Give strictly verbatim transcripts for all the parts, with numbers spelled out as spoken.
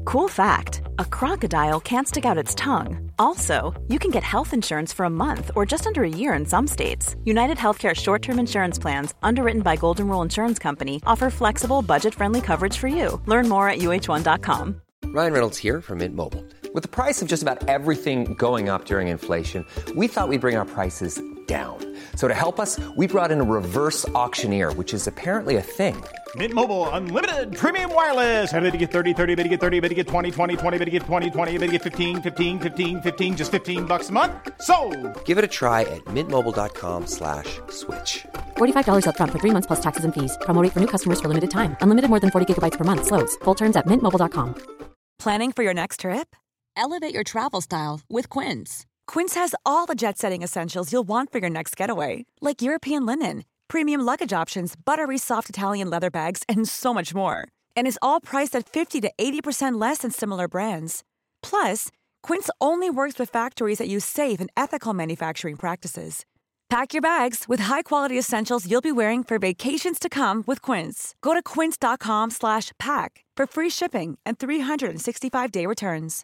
Cool fact, a crocodile can't stick out its tongue. Also, you can get health insurance for a month or just under a year in some states. United Healthcare short-term insurance plans, underwritten by Golden Rule Insurance Company, offer flexible, budget-friendly coverage for you. Learn more at U H one dot com. Ryan Reynolds here from Mint Mobile. With the price of just about everything going up during inflation, we thought we'd bring our prices down. So to help us, we brought in a reverse auctioneer, which is apparently a thing. Mint Mobile Unlimited Premium Wireless. How to get thirty, thirty, how to get thirty, how to get twenty, twenty, twenty, how to get twenty, twenty, how to get fifteen, fifteen, fifteen, fifteen, just fifteen bucks a month? Sold! Give it a try at mintmobile.com slash switch. forty-five dollars up front for three months plus taxes and fees. Promo rate for new customers for limited time. Unlimited more than forty gigabytes per month. Slows full terms at mint mobile dot com. Planning for your next trip? Elevate your travel style with Quince. Quince has all the jet-setting essentials you'll want for your next getaway, like European linen, premium luggage options, buttery soft Italian leather bags, and so much more. And is all priced at fifty to eighty percent less than similar brands. Plus, Quince only works with factories that use safe and ethical manufacturing practices. Pack your bags with high-quality essentials you'll be wearing for vacations to come with Quince. Go to quince.com slash pack for free shipping and three sixty-five day returns.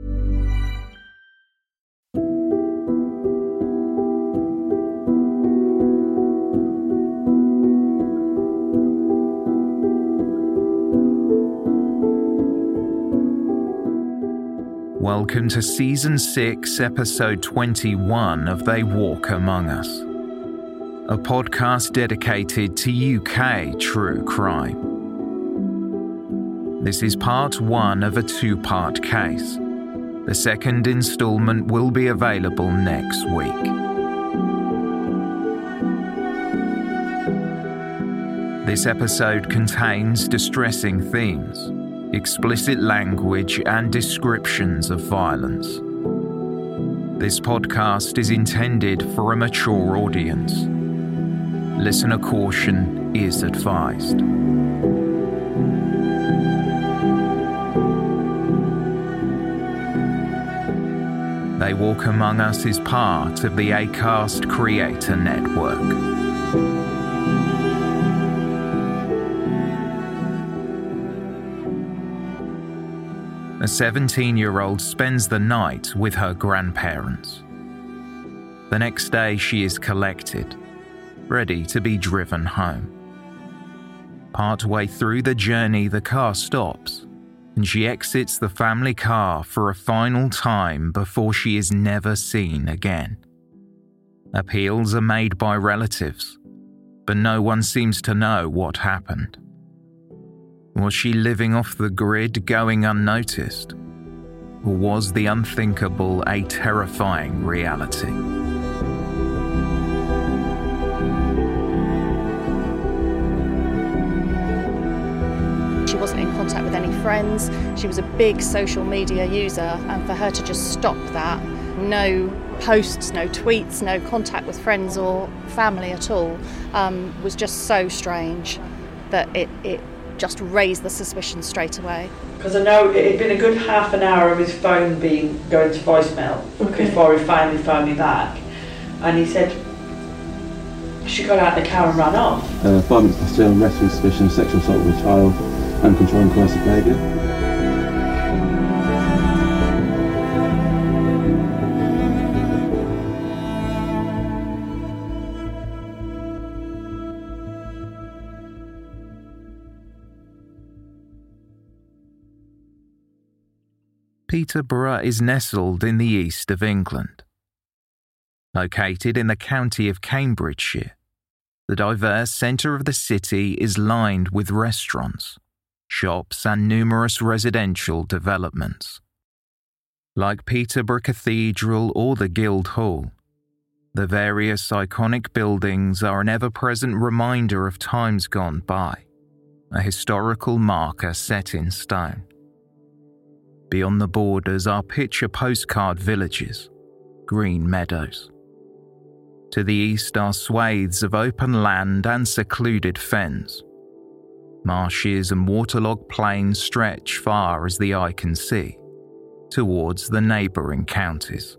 Welcome to Season six, Episode twenty-one of They Walk Among Us, a podcast dedicated to U K true crime. This is part one of a two-part case. The second instalment will be available next week. This episode contains distressing themes, explicit language and descriptions of violence. This podcast is intended for a mature audience. Listener caution is advised. They Walk Among Us is part of the Acast Creator Network. A seventeen-year-old spends the night with her grandparents. The next day she is collected, ready to be driven home. Partway through the journey, the car stops, and she exits the family car for a final time before she is never seen again. Appeals are made by relatives, but no one seems to know what happened. Was she living off the grid, going unnoticed? Or was the unthinkable a terrifying reality? She wasn't in contact with any friends. She was a big social media user, and for her to just stop that, no posts, no tweets, no contact with friends or family at all, um, was just so strange that it, it just raised the suspicion straight away. Because I know it had been a good half an hour of his phone being going to voicemail okay. before he finally phoned me back, and he said she got out of the car and ran off. Uh, five minutes past two, arrest with suspicion of sexual assault with a child and controlling coercive behaviour. Peterborough is nestled in the east of England. Located in the county of Cambridgeshire, the diverse centre of the city is lined with restaurants, shops and numerous residential developments. Like Peterborough Cathedral or the Guildhall, the various iconic buildings are an ever-present reminder of times gone by, a historical marker set in stone. Beyond the borders are picture postcard villages, green meadows. To the east are swathes of open land and secluded fens. Marshes and waterlogged plains stretch far as the eye can see, towards the neighbouring counties.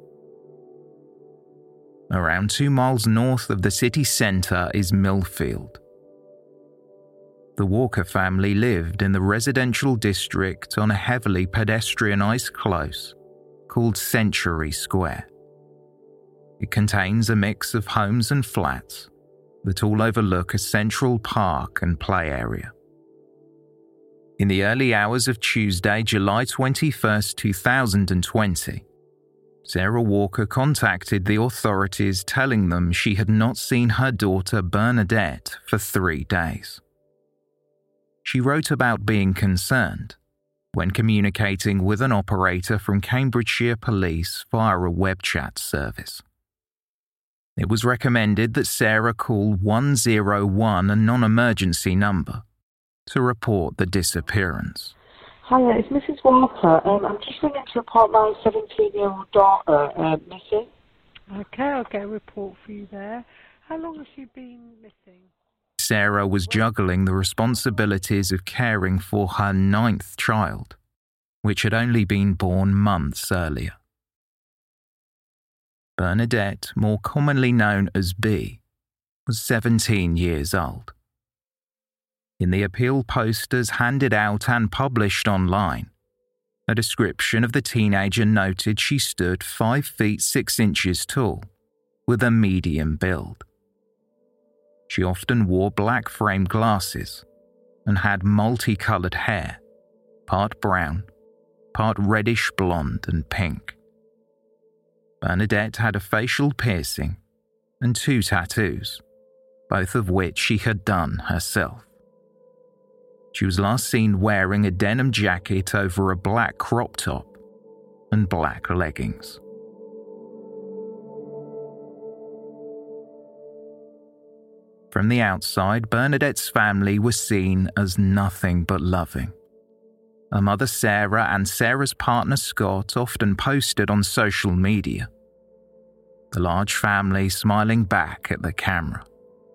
Around two miles north of the city centre is Millfield. The Walker family lived in the residential district on a heavily pedestrianised close called Century Square. It contains a mix of homes and flats that all overlook a central park and play area. In the early hours of Tuesday, July twenty-first, two thousand twenty, Sarah Walker contacted the authorities telling them she had not seen her daughter Bernadette for three days. She wrote about being concerned when communicating with an operator from Cambridgeshire Police via a web chat service. It was recommended that Sarah call one oh one, a non-emergency number, to report the disappearance. Hiya, it's Missus Walker. Um, I'm just ringing to report my seventeen-year-old daughter uh, missing. Okay, I'll get a report for you there. How long has she been missing? Sarah was juggling the responsibilities of caring for her ninth child, which had only been born months earlier. Bernadette, more commonly known as B, was seventeen years old. In the appeal posters handed out and published online, a description of the teenager noted she stood five feet six inches tall, with a medium build. She often wore black framed glasses and had multicoloured hair, part brown, part reddish blonde and pink. Bernadette had a facial piercing and two tattoos, both of which she had done herself. She was last seen wearing a denim jacket over a black crop top and black leggings. From the outside, Bernadette's family was seen as nothing but loving. Her mother Sarah and Sarah's partner Scott often posted on social media, the large family smiling back at the camera.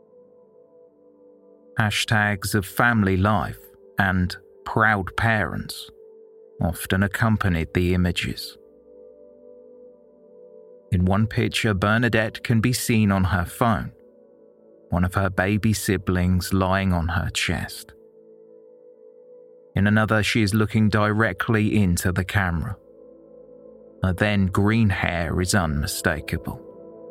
Hashtags of family life and proud parents often accompanied the images. In one picture, Bernadette can be seen on her phone, one of her baby siblings lying on her chest. In another, she is looking directly into the camera. Her then green hair is unmistakable.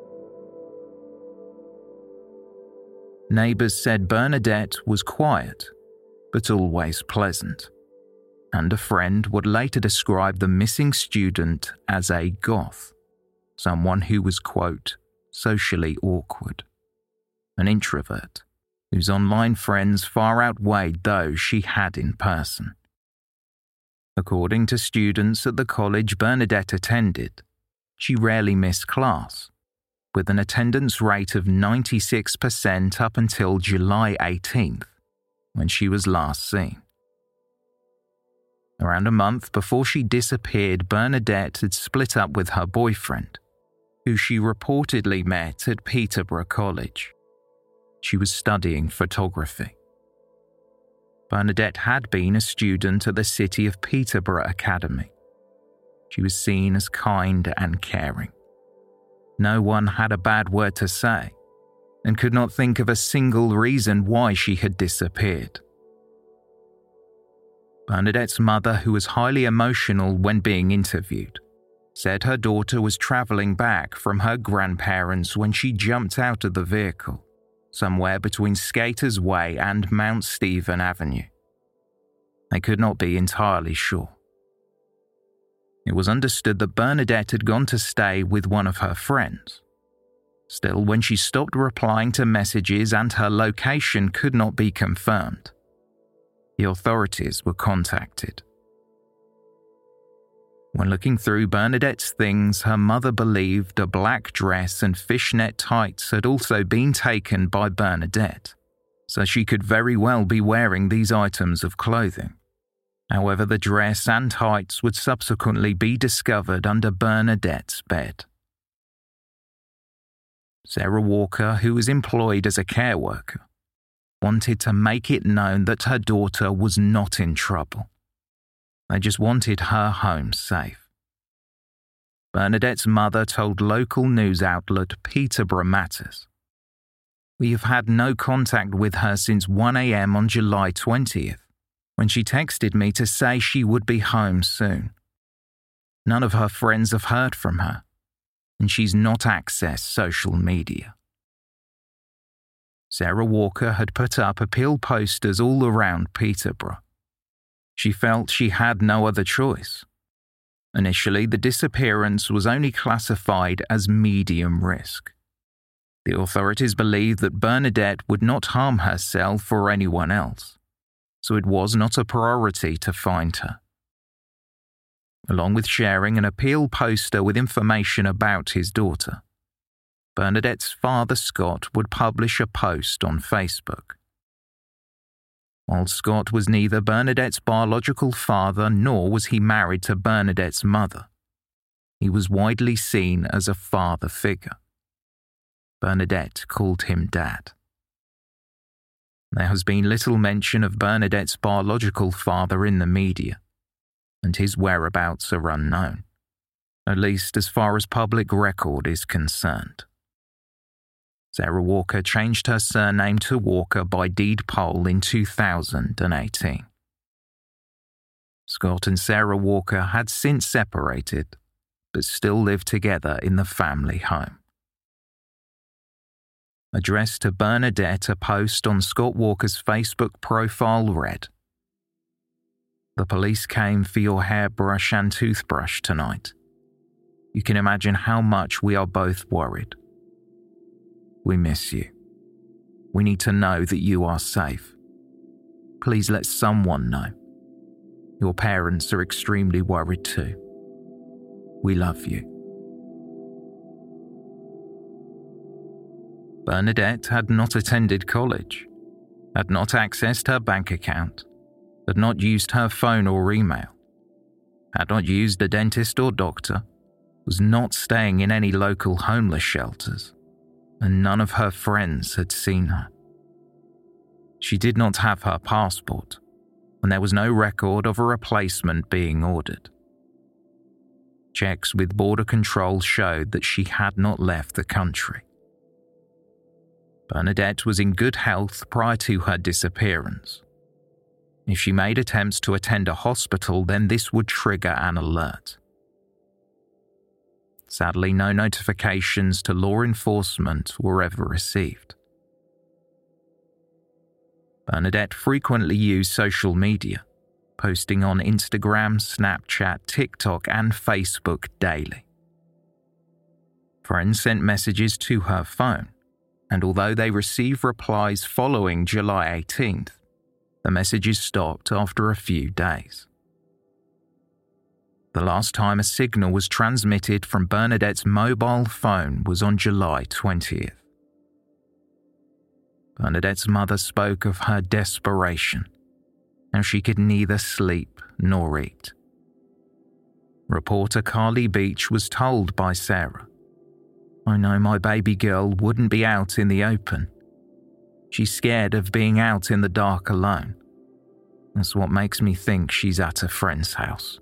Neighbours said Bernadette was quiet, but always pleasant, and a friend would later describe the missing student as a goth, someone who was, quote, socially awkward, an introvert, whose online friends far outweighed those she had in person. According to students at the college Bernadette attended, she rarely missed class, with an attendance rate of ninety-six percent up until July eighteenth, when she was last seen. Around a month before she disappeared, Bernadette had split up with her boyfriend, who she reportedly met at Peterborough College. She was studying photography. Bernadette had been a student at the City of Peterborough Academy. She was seen as kind and caring. No one had a bad word to say, and could not think of a single reason why she had disappeared. Bernadette's mother, who was highly emotional when being interviewed, said her daughter was travelling back from her grandparents when she jumped out of the vehicle, somewhere between Skaters Way and Mount Stephen Avenue. They could not be entirely sure. It was understood that Bernadette had gone to stay with one of her friends. Still, when she stopped replying to messages and her location could not be confirmed, the authorities were contacted. When looking through Bernadette's things, her mother believed a black dress and fishnet tights had also been taken by Bernadette, so she could very well be wearing these items of clothing. However, the dress and tights would subsequently be discovered under Bernadette's bed. Sarah Walker, who was employed as a care worker, wanted to make it known that her daughter was not in trouble. They just wanted her home safe. Bernadette's mother told local news outlet Peterborough Matters, We have had no contact with her since one a.m. on July twentieth, when she texted me to say she would be home soon. None of her friends have heard from her, and she's not accessed social media. Sarah Walker had put up appeal posters all around Peterborough. She felt she had no other choice. Initially, the disappearance was only classified as medium risk. The authorities believed that Bernadette would not harm herself or anyone else, so it was not a priority to find her. Along with sharing an appeal poster with information about his daughter, Bernadette's father Scott would publish a post on Facebook. While Scott was neither Bernadette's biological father nor was he married to Bernadette's mother, he was widely seen as a father figure. Bernadette called him Dad. There has been little mention of Bernadette's biological father in the media, and his whereabouts are unknown, at least as far as public record is concerned. Sarah Walker changed her surname to Walker by deed poll in two thousand eighteen. Scott and Sarah Walker had since separated, but still lived together in the family home. Addressed to Bernadette, a post on Scott Walker's Facebook profile read, "The police came for your hairbrush and toothbrush tonight. You can imagine how much we are both worried. We miss you. We need to know that you are safe. Please let someone know. Your parents are extremely worried too. We love you." Bernadette had not attended college, had not accessed her bank account, had not used her phone or email, had not used a dentist or doctor, was not staying in any local homeless shelters, and none of her friends had seen her. She did not have her passport, and there was no record of a replacement being ordered. Checks with border control showed that she had not left the country. Bernadette was in good health prior to her disappearance. If she made attempts to attend a hospital, then this would trigger an alert. Sadly, no notifications to law enforcement were ever received. Bernadette frequently used social media, posting on Instagram, Snapchat, TikTok, and Facebook daily. Friends sent messages to her phone, and although they received replies following July eighteenth, the messages stopped after a few days. The last time a signal was transmitted from Bernadette's mobile phone was on July twentieth. Bernadette's mother spoke of her desperation, and she could neither sleep nor eat. Reporter Carly Beach was told by Sarah, "I know my baby girl wouldn't be out in the open. She's scared of being out in the dark alone. That's what makes me think she's at a friend's house."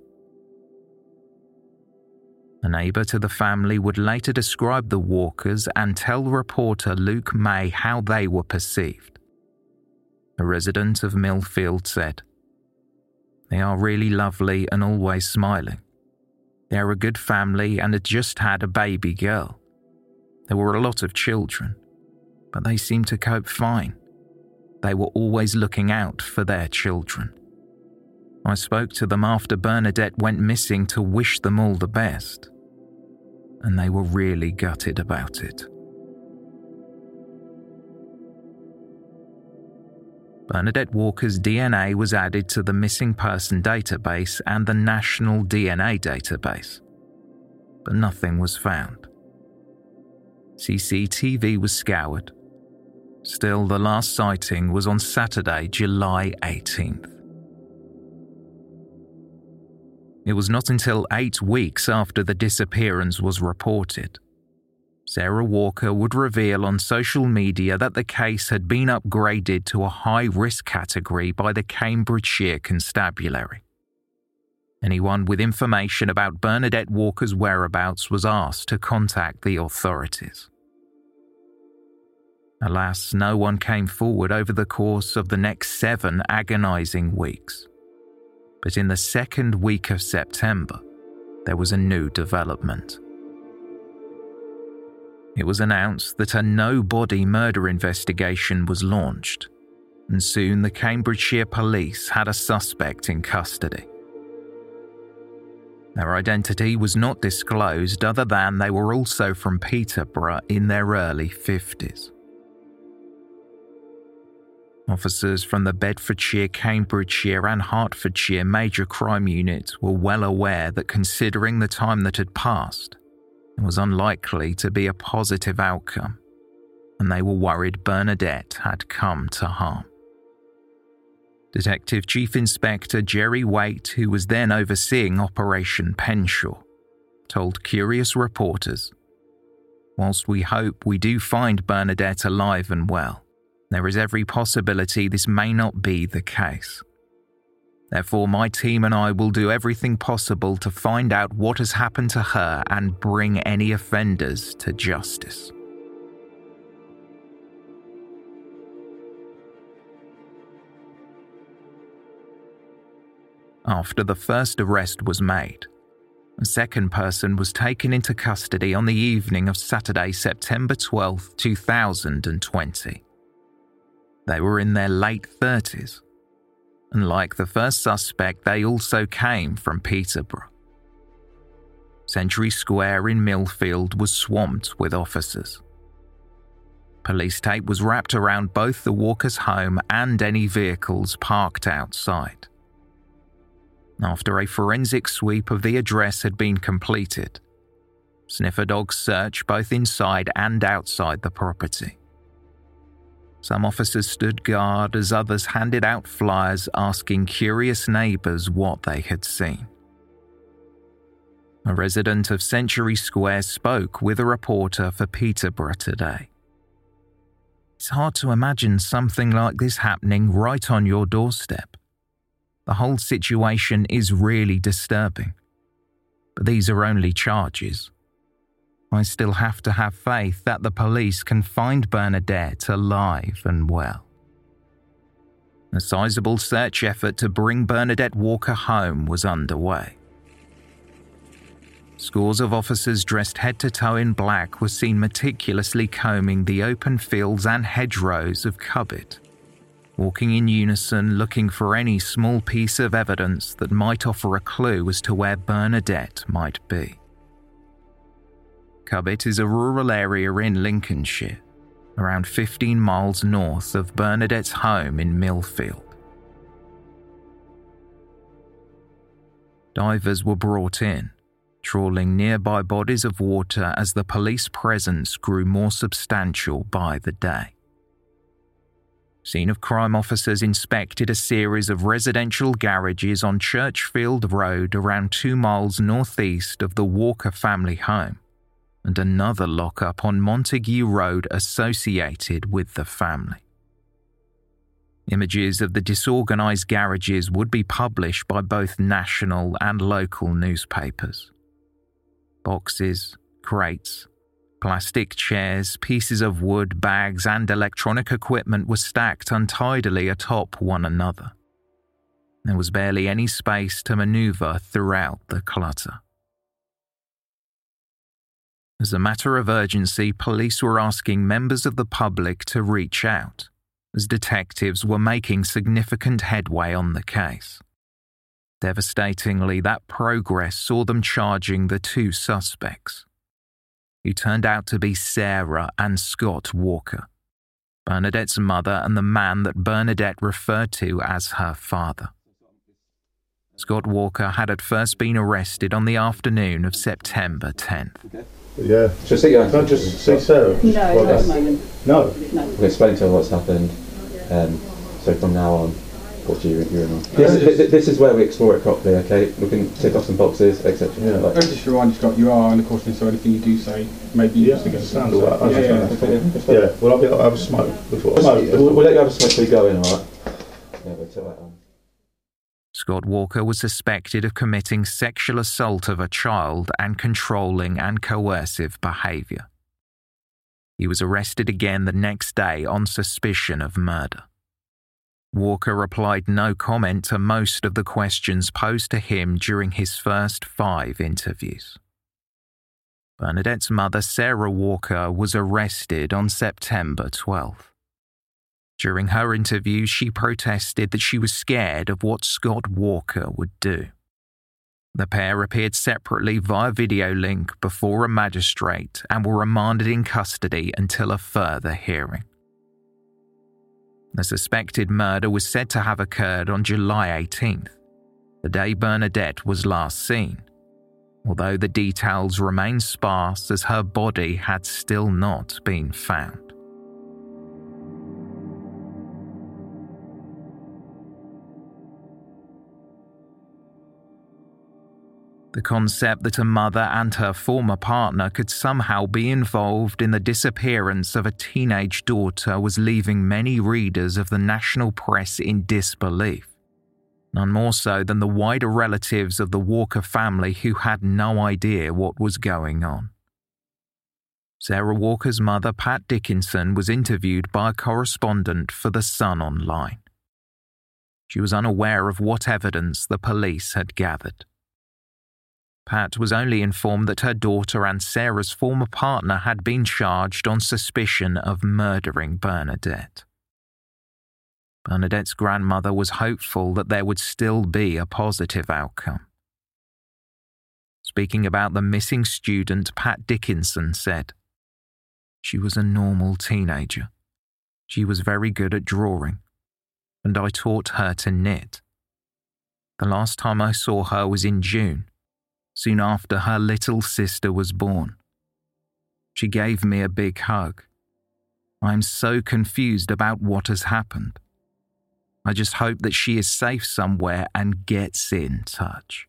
A neighbour to the family would later describe the Walkers and tell reporter Luke May how they were perceived. A resident of Millfield said, "They are really lovely and always smiling. They're a good family and had just had a baby girl. There were a lot of children, but they seemed to cope fine. They were always looking out for their children. I spoke to them after Bernadette went missing to wish them all the best, and they were really gutted about it." Bernadette Walker's D N A was added to the Missing Person database and the National D N A database, but nothing was found. C C T V was scoured. Still, the last sighting was on Saturday, July eighteenth. It was not until eight weeks after the disappearance was reported, Sarah Walker would reveal on social media that the case had been upgraded to a high-risk category by the Cambridgeshire Constabulary. Anyone with information about Bernadette Walker's whereabouts was asked to contact the authorities. Alas, no one came forward over the course of the next seven agonising weeks. But in the second week of September, there was a new development. It was announced that a no-body murder investigation was launched, and soon the Cambridgeshire police had a suspect in custody. Their identity was not disclosed other than they were also from Peterborough in their early fifties. Officers from the Bedfordshire, Cambridgeshire and Hertfordshire major crime units were well aware that considering the time that had passed, it was unlikely to be a positive outcome, and they were worried Bernadette had come to harm. Detective Chief Inspector Jerry Waite, who was then overseeing Operation Penshaw, told curious reporters, "Whilst we hope we do find Bernadette alive and well, there is every possibility this may not be the case. Therefore, my team and I will do everything possible to find out what has happened to her and bring any offenders to justice." After the first arrest was made, a second person was taken into custody on the evening of Saturday, September twelfth, two thousand twenty. They were in their late thirties. And like the first suspect, they also came from Peterborough. Century Square in Millfield was swamped with officers. Police tape was wrapped around both the Walkers' home and any vehicles parked outside. After a forensic sweep of the address had been completed, sniffer dogs searched both inside and outside the property. Some officers stood guard as others handed out flyers asking curious neighbours what they had seen. A resident of Century Square spoke with a reporter for Peterborough Today. "It's hard to imagine something like this happening right on your doorstep. The whole situation is really disturbing. But these are only charges. I still have to have faith that the police can find Bernadette alive and well." A sizable search effort to bring Bernadette Walker home was underway. Scores of officers dressed head to toe in black were seen meticulously combing the open fields and hedgerows of Cubbit, walking in unison looking for any small piece of evidence that might offer a clue as to where Bernadette might be. Cubbit is a rural area in Lincolnshire, around fifteen miles north of Bernadette's home in Millfield. Divers were brought in, trawling nearby bodies of water as the police presence grew more substantial by the day. Scene of crime officers inspected a series of residential garages on Churchfield Road around two miles northeast of the Walker family home, and another lockup on Montague Road associated with the family. Images of the disorganised garages would be published by both national and local newspapers. Boxes, crates, plastic chairs, pieces of wood, bags and electronic equipment were stacked untidily atop one another. There was barely any space to manoeuvre throughout the clutter. As a matter of urgency, police were asking members of the public to reach out, as detectives were making significant headway on the case. Devastatingly, that progress saw them charging the two suspects, who turned out to be Sarah and Scott Walker, Bernadette's mother and the man that Bernadette referred to as her father. Scott Walker had at first been arrested on the afternoon of September tenth. Yeah. Just sit down. Can I just see Sarah? No, not at the moment. No? No. We'll explain to her what's happened. Um, so from now on, what do you you're in on? Yeah, this, this, this is where we explore it properly, okay? We can tick off some boxes, et cetera. Yeah. Like, I just remind you, Scott, you are under caution, so anything you do say, maybe you yeah, have to go. Sounds all right. Yeah, yeah, yeah, yeah. yeah. Well, I'll, be, I'll have a smoke before. Smoke. We'll, we'll let you have a smoke before you go in, alright? Yeah, we'll take that on. Scott Walker was suspected of committing sexual assault of a child and controlling and coercive behaviour. He was arrested again the next day on suspicion of murder. Walker replied no comment to most of the questions posed to him during his first five interviews. Bernadette's mother, Sarah Walker, was arrested on September twelfth. During her interview, she protested that she was scared of what Scott Walker would do. The pair appeared separately via video link before a magistrate and were remanded in custody until a further hearing. The suspected murder was said to have occurred on July eighteenth, the day Bernadette was last seen, although the details remain sparse as her body had still not been found. The concept that a mother and her former partner could somehow be involved in the disappearance of a teenage daughter was leaving many readers of the national press in disbelief, none more so than the wider relatives of the Walker family who had no idea what was going on. Sarah Walker's mother, Pat Dickinson, was interviewed by a correspondent for The Sun Online. She was unaware of what evidence the police had gathered. Pat was only informed that her daughter and Sarah's former partner had been charged on suspicion of murdering Bernadette. Bernadette's grandmother was hopeful that there would still be a positive outcome. Speaking about the missing student, Pat Dickinson said, "She was a normal teenager. She was very good at drawing, and I taught her to knit. The last time I saw her was in June, soon after her little sister was born. She gave me a big hug. I am so confused about what has happened. I just hope that she is safe somewhere and gets in touch."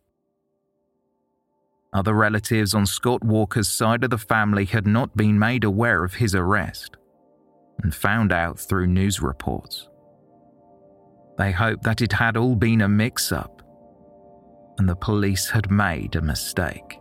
Other relatives on Scott Walker's side of the family had not been made aware of his arrest and found out through news reports. They hoped that it had all been a mix-up and the police had made a mistake.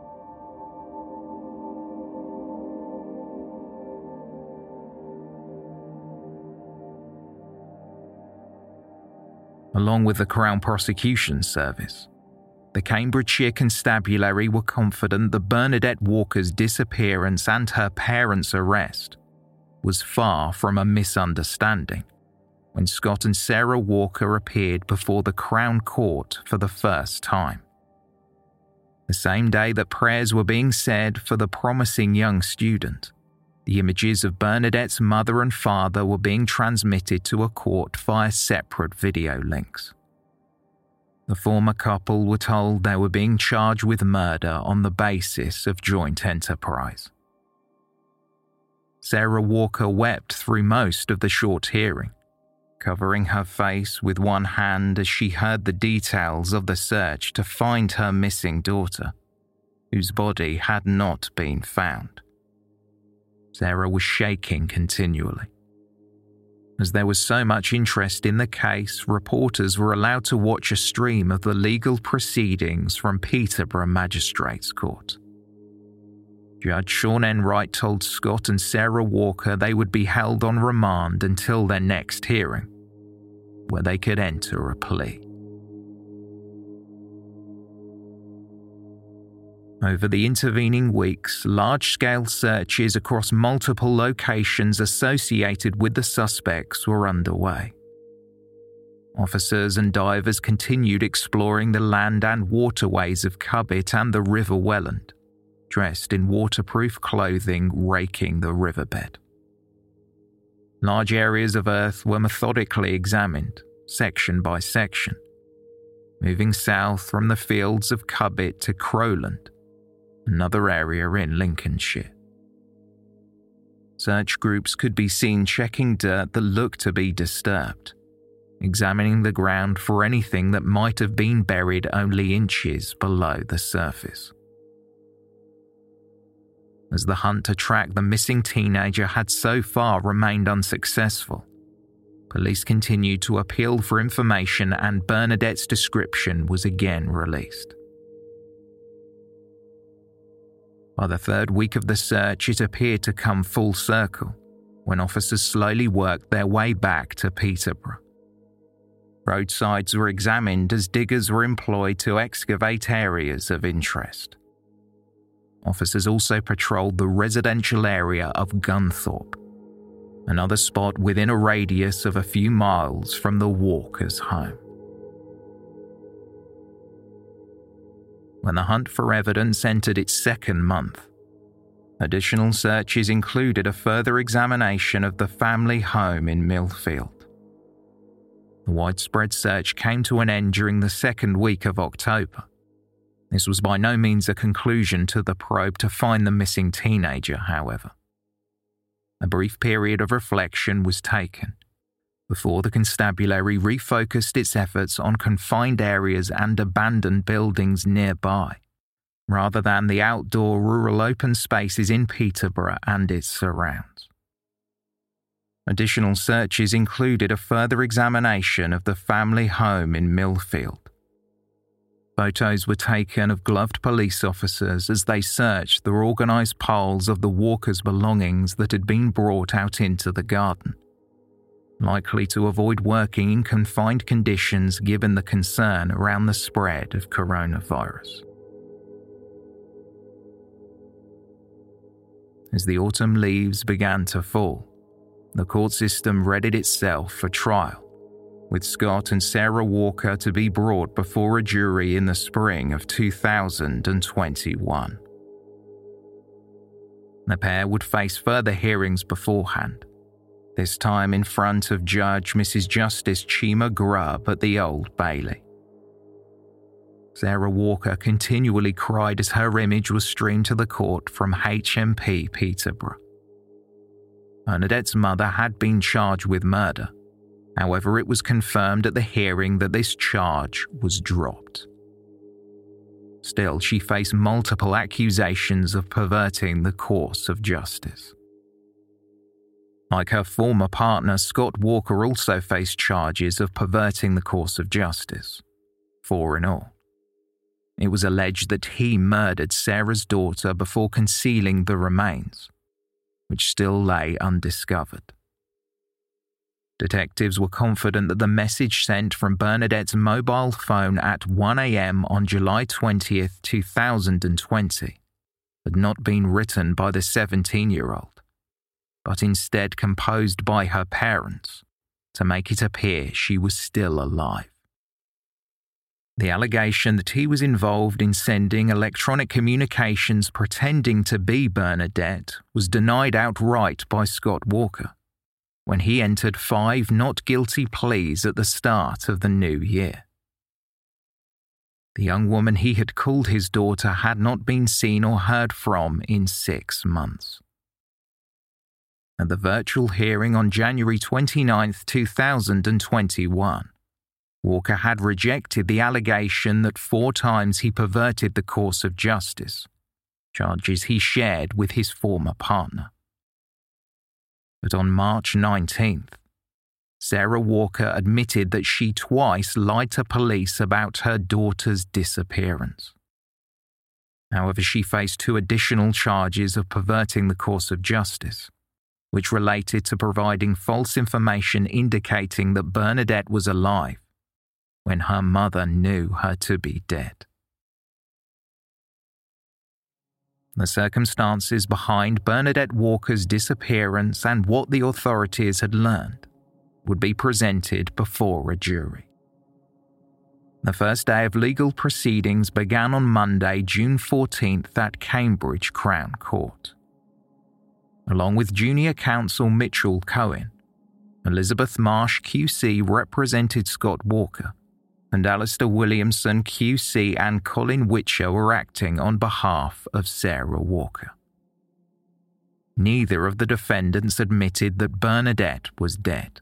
Along with the Crown Prosecution Service, the Cambridgeshire Constabulary were confident that Bernadette Walker's disappearance and her parents' arrest was far from a misunderstanding when Scott and Sarah Walker appeared before the Crown Court for the first time. The same day that prayers were being said for the promising young student, the images of Bernadette's mother and father were being transmitted to a court via separate video links. The former couple were told they were being charged with murder on the basis of joint enterprise. Sarah Walker wept through most of the short hearing, covering her face with one hand as she heard the details of the search to find her missing daughter, whose body had not been found. Sarah was shaking continually. As there was so much interest in the case, reporters were allowed to watch a stream of the legal proceedings from Peterborough Magistrates Court. Judge Sean Enright told Scott and Sarah Walker they would be held on remand until their next hearing, where they could enter a plea. Over the intervening weeks, large-scale searches across multiple locations associated with the suspects were underway. Officers and divers continued exploring the land and waterways of Cubbit and the River Welland, dressed in waterproof clothing, raking the riverbed. Large areas of earth were methodically examined, section by section, moving south from the fields of Cubbit to Crowland, another area in Lincolnshire. Search groups could be seen checking dirt that looked to be disturbed, examining the ground for anything that might have been buried only inches below the surface. As the hunt to track the missing teenager had so far remained unsuccessful, police continued to appeal for information and Bernadette's description was again released. By the third week of the search, it appeared to come full circle when officers slowly worked their way back to Peterborough. Roadsides were examined as diggers were employed to excavate areas of interest. Officers also patrolled the residential area of Gunthorpe, another spot within a radius of a few miles from the Walkers' home. When the hunt for evidence entered its second month, additional searches included a further examination of the family home in Millfield. The widespread search came to an end during the second week of October. This was by no means a conclusion to the probe to find the missing teenager, however. A brief period of reflection was taken before the constabulary refocused its efforts on confined areas and abandoned buildings nearby, rather than the outdoor rural open spaces in Peterborough and its surrounds. Additional searches included a further examination of the family home in Millfield. Photos were taken of gloved police officers as they searched the organised piles of the Walkers' belongings that had been brought out into the garden, likely to avoid working in confined conditions given the concern around the spread of coronavirus. As the autumn leaves began to fall, the court system readied itself for trial, with Scott and Sarah Walker to be brought before a jury in the spring of two thousand twenty-one. The pair would face further hearings beforehand, this time in front of Judge Missus Justice Chima Grubb at the Old Bailey. Sarah Walker continually cried as her image was streamed to the court from H M P Peterborough. Bernadette's mother had been charged with murder. However, it was confirmed at the hearing that this charge was dropped. Still, she faced multiple accusations of perverting the course of justice. Like her former partner, Scott Walker also faced charges of perverting the course of justice, four in all. It was alleged that he murdered Sarah's daughter before concealing the remains, which still lay undiscovered. Detectives were confident that the message sent from Bernadette's mobile phone at one a.m. on July twentieth, two thousand twenty had not been written by the seventeen-year-old, but instead composed by her parents to make it appear she was still alive. The allegation that he was involved in sending electronic communications pretending to be Bernadette was denied outright by Scott Walker when he entered five not guilty pleas at the start of the new year. The young woman he had called his daughter had not been seen or heard from in six months. At the virtual hearing on January twenty-ninth, two thousand twenty-one, Walker had rejected the allegation that four times he perverted the course of justice, charges he shared with his former partner. But on March nineteenth, Sarah Walker admitted that she twice lied to police about her daughter's disappearance. However, she faced two additional charges of perverting the course of justice, which related to providing false information indicating that Bernadette was alive when her mother knew her to be dead. The circumstances behind Bernadette Walker's disappearance and what the authorities had learned would be presented before a jury. The first day of legal proceedings began on Monday, June fourteenth at Cambridge Crown Court. Along with junior counsel Mitchell Cohen, Elizabeth Marsh Q C represented Scott Walker, and Alistair Williamson Q C and Colin Witcher were acting on behalf of Sarah Walker. Neither of the defendants admitted that Bernadette was dead.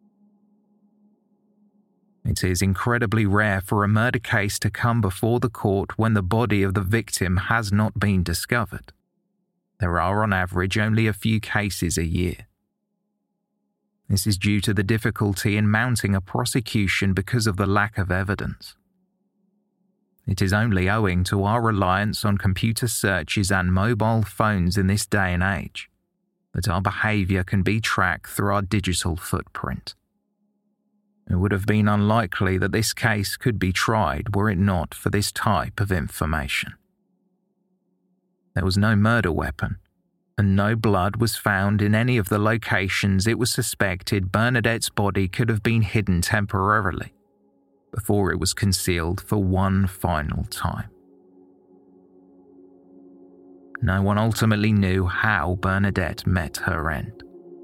It is incredibly rare for a murder case to come before the court when the body of the victim has not been discovered. There are on average only a few cases a year. This is due to the difficulty in mounting a prosecution because of the lack of evidence. It is only owing to our reliance on computer searches and mobile phones in this day and age that our behaviour can be tracked through our digital footprint. It would have been unlikely that this case could be tried were it not for this type of information. There was no murder weapon, and no blood was found in any of the locations it was suspected Bernadette's body could have been hidden temporarily before it was concealed for one final time. No one ultimately knew how Bernadette met her end.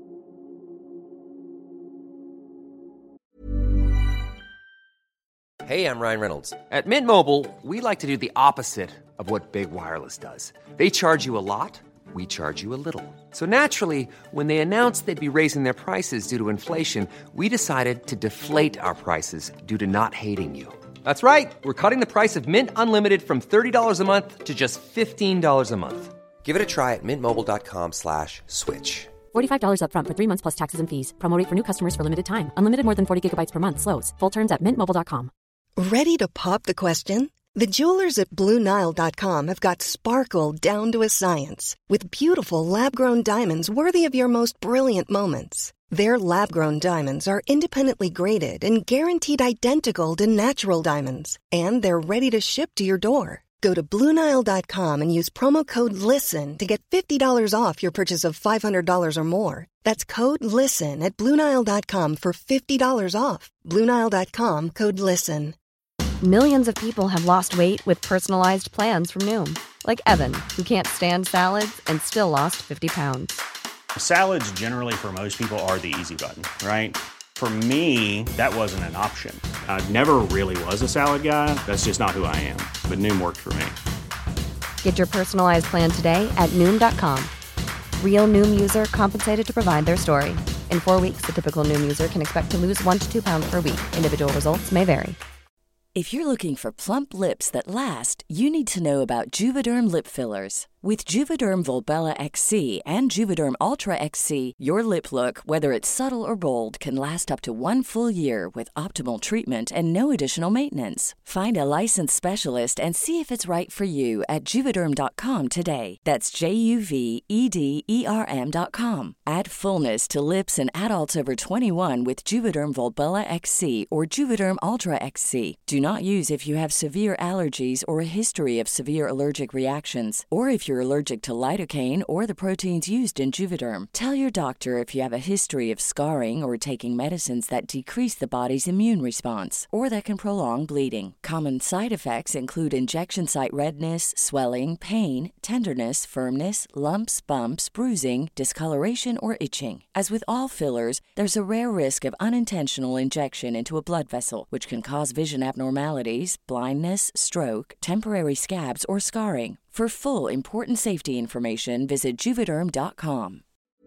Hey, I'm Ryan Reynolds. At Mint Mobile, we like to do the opposite of what Big Wireless does. They charge you a lot, we charge you a little. So naturally, when they announced they'd be raising their prices due to inflation, we decided to deflate our prices due to not hating you. That's right. We're cutting the price of Mint Unlimited from thirty dollars a month to just fifteen dollars a month. Give it a try at mintmobile.com slash switch. forty-five dollars up front for three months plus taxes and fees. Promo rate for new customers for limited time. Unlimited more than forty gigabytes per month. Slows full terms at mint mobile dot com. Ready to pop the question? The jewelers at Blue Nile dot com have got sparkle down to a science with beautiful lab-grown diamonds worthy of your most brilliant moments. Their lab-grown diamonds are independently graded and guaranteed identical to natural diamonds, and they're ready to ship to your door. Go to Blue Nile dot com and use promo code LISTEN to get fifty dollars off your purchase of five hundred dollars or more. That's code LISTEN at Blue Nile dot com for fifty dollars off. Blue Nile dot com, code LISTEN. Millions of people have lost weight with personalized plans from Noom. Like Evan, who can't stand salads and still lost fifty pounds. Salads generally for most people are the easy button, right? For me, that wasn't an option. I never really was a salad guy. That's just not who I am. But Noom worked for me. Get your personalized plan today at Noom dot com. Real Noom user compensated to provide their story. In four weeks, the typical Noom user can expect to lose one to two pounds per week. Individual results may vary. If you're looking for plump lips that last, you need to know about Juvederm lip fillers. With Juvederm Volbella X C and Juvederm Ultra X C, your lip look, whether it's subtle or bold, can last up to one full year with optimal treatment and no additional maintenance. Find a licensed specialist and see if it's right for you at Juvederm dot com today. That's J U V E D E R M dot com. Add fullness to lips in adults over twenty-one with Juvederm Volbella X C or Juvederm Ultra X C. Do not use if you have severe allergies or a history of severe allergic reactions, or if you're allergic to lidocaine or the proteins used in Juvederm. Tell your doctor if you have a history of scarring or taking medicines that decrease the body's immune response or that can prolong bleeding. Common side effects include injection site redness, swelling, pain, tenderness, firmness, lumps, bumps, bruising, discoloration, or itching. As with all fillers, there's a rare risk of unintentional injection into a blood vessel, which can cause vision abnormalities, blindness, stroke, temporary scabs, or scarring. For full important safety information, visit Juvederm dot com.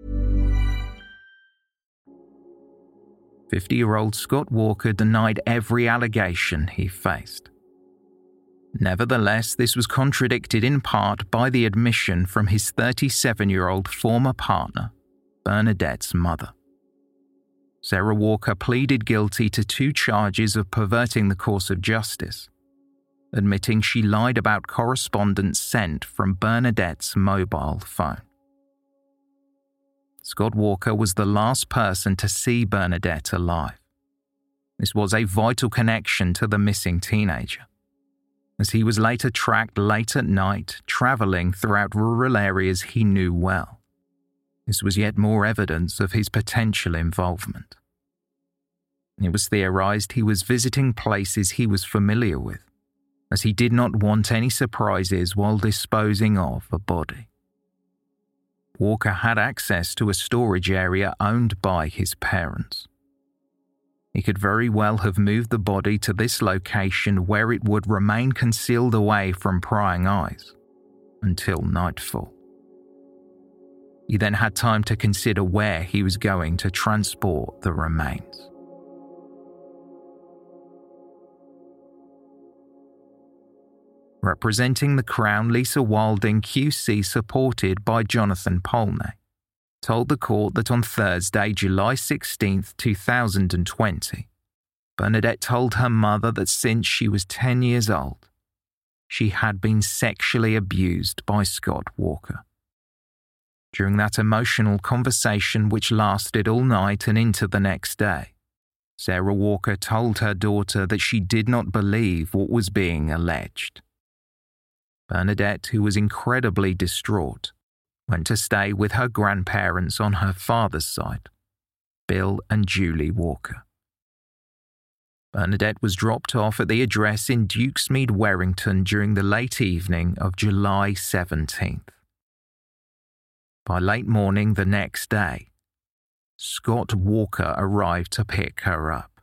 fifty-year-old Scott Walker denied every allegation he faced. Nevertheless, this was contradicted in part by the admission from his thirty-seven-year-old former partner, Bernadette's mother. Sarah Walker pleaded guilty to two charges of perverting the course of justice, admitting she lied about correspondence sent from Bernadette's mobile phone. Scott Walker was the last person to see Bernadette alive. This was a vital connection to the missing teenager, as he was later tracked late at night, travelling throughout rural areas he knew well. This was yet more evidence of his potential involvement. It was theorised he was visiting places he was familiar with, as he did not want any surprises while disposing of a body. Walker had access to a storage area owned by his parents. He could very well have moved the body to this location where it would remain concealed away from prying eyes until nightfall. He then had time to consider where he was going to transport the remains. Representing the Crown, Lisa Wilding, Q C, supported by Jonathan Polney, told the court that on Thursday, July sixteenth, two thousand twenty, Bernadette told her mother that since she was ten years old, she had been sexually abused by Scott Walker. During that emotional conversation, which lasted all night and into the next day, Sarah Walker told her daughter that she did not believe what was being alleged. Bernadette, who was incredibly distraught, went to stay with her grandparents on her father's side, Bill and Julie Walker. Bernadette was dropped off at the address in Dukesmead, Warrington during the late evening of July seventeenth. By late morning the next day, Scott Walker arrived to pick her up.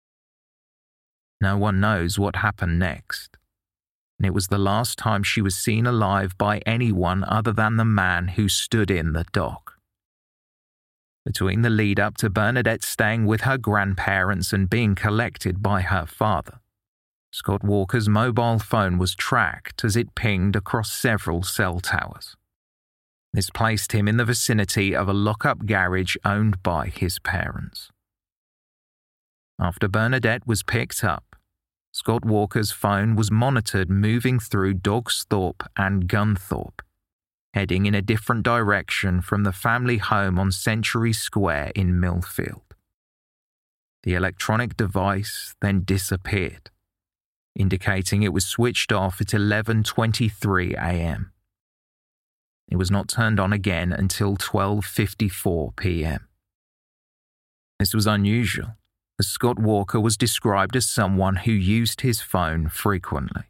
No one knows what happened next, and it was the last time she was seen alive by anyone other than the man who stood in the dock. Between the lead-up to Bernadette staying with her grandparents and being collected by her father, Scott Walker's mobile phone was tracked as it pinged across several cell towers. This placed him in the vicinity of a lock-up garage owned by his parents. After Bernadette was picked up, Scott Walker's phone was monitored moving through Dogsthorpe and Gunthorpe, heading in a different direction from the family home on Century Square in Millfield. The electronic device then disappeared, indicating it was switched off at eleven twenty-three a.m. It was not turned on again until twelve fifty-four p.m. This was unusual, as Scott Walker was described as someone who used his phone frequently.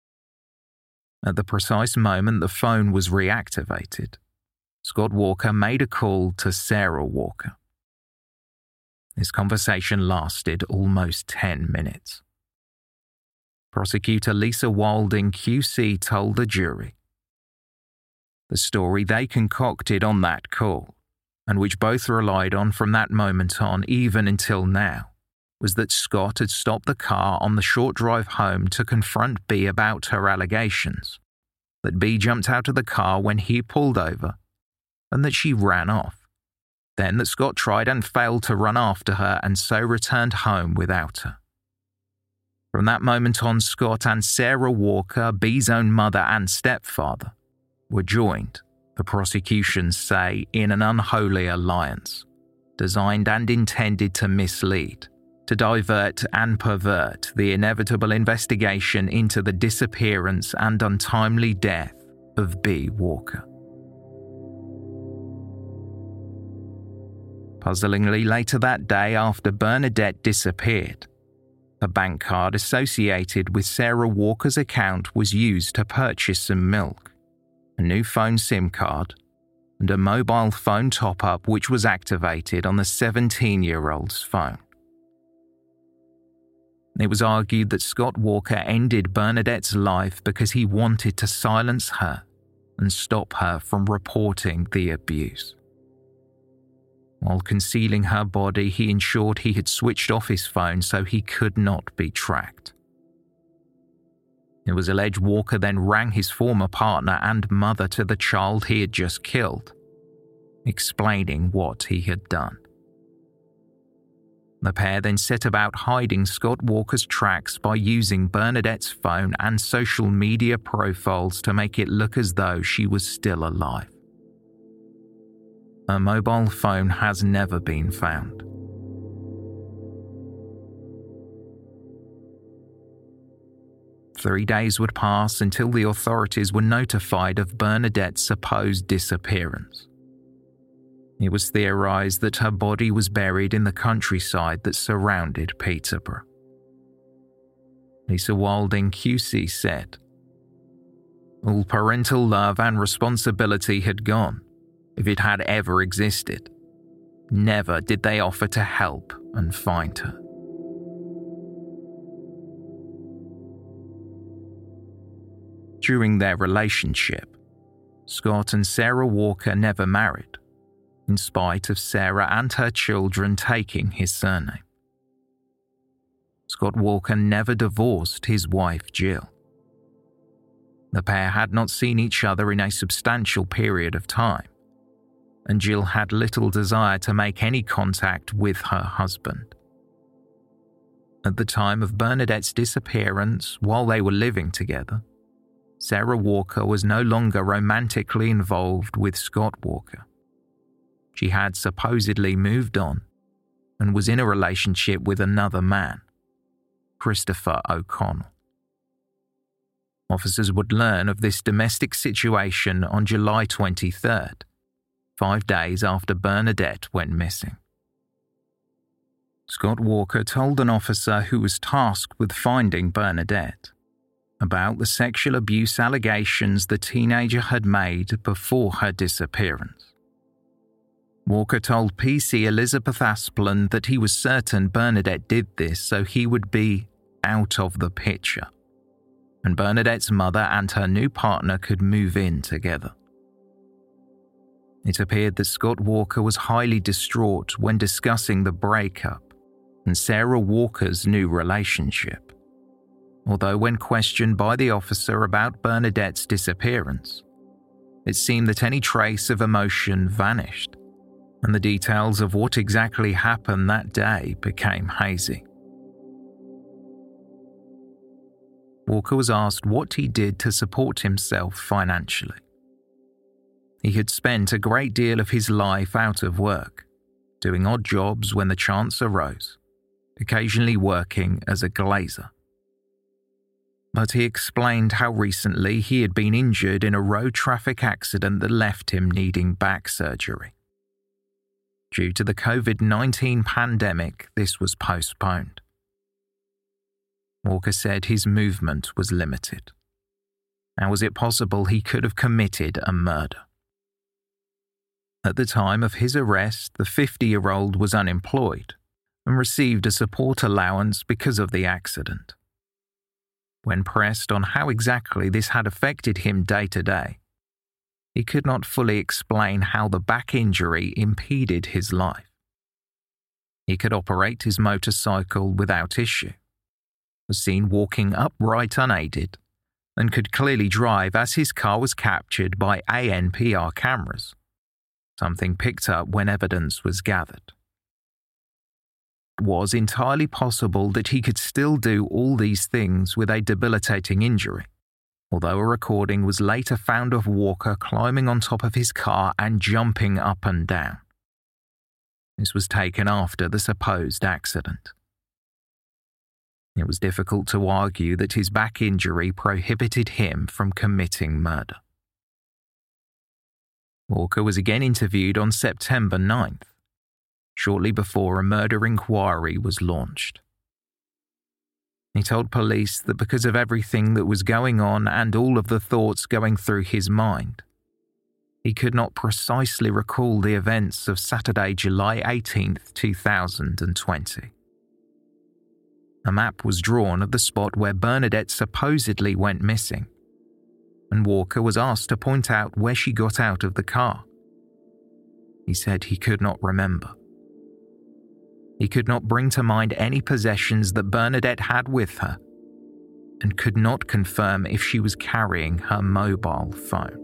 At the precise moment the phone was reactivated, Scott Walker made a call to Sarah Walker. This conversation lasted almost ten minutes. Prosecutor Lisa Walding Q C told the jury, the story they concocted on that call, and which both relied on from that moment on even until now, was that Scott had stopped the car on the short drive home to confront B about her allegations, that B jumped out of the car when he pulled over, and that she ran off, then that Scott tried and failed to run after her and so returned home without her. From that moment on, Scott and Sarah Walker, B's own mother and stepfather, were joined, the prosecution say, in an unholy alliance, designed and intended to mislead, to divert and pervert the inevitable investigation into the disappearance and untimely death of B. Walker. Puzzlingly, later that day after Bernadette disappeared, a bank card associated with Sarah Walker's account was used to purchase some milk, a new phone SIM card, and a mobile phone top-up which was activated on the seventeen-year-old's phone. It was argued that Scott Walker ended Bernadette's life because he wanted to silence her and stop her from reporting the abuse. While concealing her body, he ensured he had switched off his phone so he could not be tracked. It was alleged Walker then rang his former partner and mother to the child he had just killed, explaining what he had done. The pair then set about hiding Scott Walker's tracks by using Bernadette's phone and social media profiles to make it look as though she was still alive. Her mobile phone has never been found. Three days would pass until the authorities were notified of Bernadette's supposed disappearance. It was theorized that her body was buried in the countryside that surrounded Peterborough. Lisa Walding Q C said, "All parental love and responsibility had gone, if it had ever existed. Never did they offer to help and find her." During their relationship, Scott and Sarah Walker never married, in spite of Sarah and her children taking his surname. Scott Walker never divorced his wife Jill. The pair had not seen each other in a substantial period of time, and Jill had little desire to make any contact with her husband. At the time of Bernadette's disappearance, while they were living together, Sarah Walker was no longer romantically involved with Scott Walker. She had supposedly moved on and was in a relationship with another man, Christopher O'Connell. Officers would learn of this domestic situation on July twenty-third, five days after Bernadette went missing. Scott Walker told an officer who was tasked with finding Bernadette about the sexual abuse allegations the teenager had made before her disappearance. Walker told P C Elizabeth Asplen that he was certain Bernadette did this so he would be out of the picture, and Bernadette's mother and her new partner could move in together. It appeared that Scott Walker was highly distraught when discussing the breakup and Sarah Walker's new relationship, although when questioned by the officer about Bernadette's disappearance, it seemed that any trace of emotion vanished, and the details of what exactly happened that day became hazy. Walker was asked what he did to support himself financially. He had spent a great deal of his life out of work, doing odd jobs when the chance arose, occasionally working as a glazer. But he explained how recently he had been injured in a road traffic accident that left him needing back surgery. Due to the covid nineteen pandemic, this was postponed. Walker said his movement was limited. How was it possible he could have committed a murder? At the time of his arrest, the fifty-year-old was unemployed and received a support allowance because of the accident. When pressed on how exactly this had affected him day to day, he could not fully explain how the back injury impeded his life. He could operate his motorcycle without issue, was seen walking upright unaided, and could clearly drive as his car was captured by A N P R cameras, something picked up when evidence was gathered. It was entirely possible that he could still do all these things with a debilitating injury, although a recording was later found of Walker climbing on top of his car and jumping up and down. This was taken after the supposed accident. It was difficult to argue that his back injury prohibited him from committing murder. Walker was again interviewed on September ninth, shortly before a murder inquiry was launched. He told police that because of everything that was going on and all of the thoughts going through his mind, he could not precisely recall the events of Saturday, July eighteenth, two thousand twenty. A map was drawn of the spot where Bernadette supposedly went missing, and Walker was asked to point out where she got out of the car. He said he could not remember. He could not bring to mind any possessions that Bernadette had with her, and could not confirm if she was carrying her mobile phone.